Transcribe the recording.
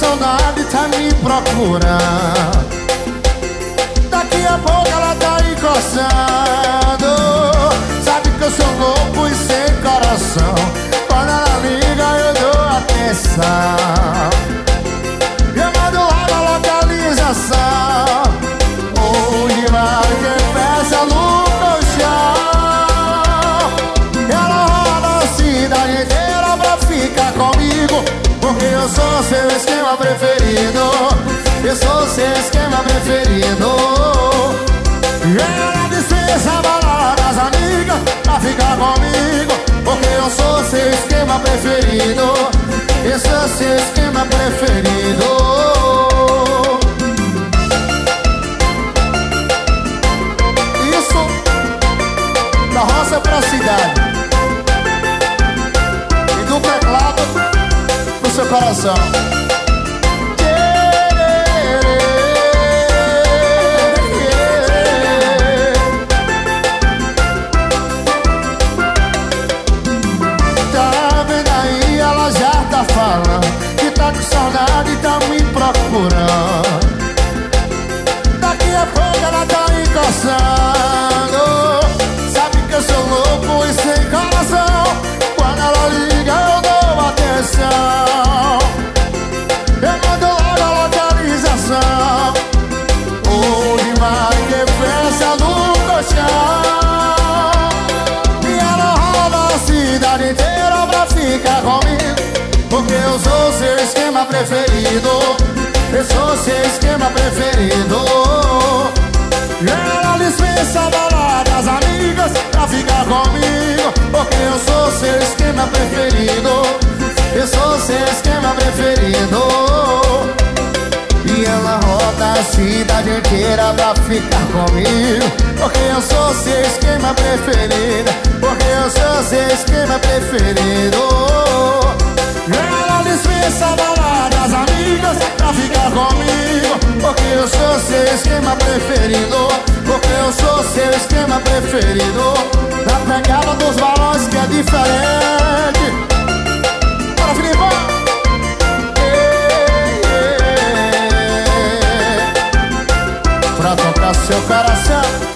saudade, tá me procurando. Daqui a pouco ela tá encostando. Sabe que eu sou louco e sem coração. Quando ela liga eu dou atenção. Eu mando logo a localização. Onde vai que peça no colchão. Ela roda a cidade inteira pra ficar comigo, porque eu sou seu esquema preferido. Eu sou seu esquema preferido. E ela dispensa a balada das amigas pra ficar comigo, porque eu sou seu esquema preferido. Eu sou seu esquema preferido. Isso da roça pra cidade e do teclado pro seu coração. Falando que tá com saudade e tá me procurando. Daqui a pouco ela tá encostando. Sabe que eu sou louco e sem coração. Quando ela liga eu dou atenção. Eu mando logo a localização. Onde vai que festa no colchão. E ela roda a cidade inteira pra ficar comigo, porque eu sou seu esquema preferido. Eu sou seu esquema preferido. E ela dispensa a balada das amigas pra ficar comigo, porque eu sou seu esquema preferido. Eu sou seu esquema preferido. E ela roda a cidade inteira pra ficar comigo, porque eu sou seu esquema preferido. Porque eu sou seu esquema preferido. Ela dispensa a balada das amigas pra ficar comigo, porque eu sou seu esquema preferido. Porque eu sou seu esquema preferido. Na pegada dos balões que é diferente. Bora, Filipão! Pra tocar seu coração.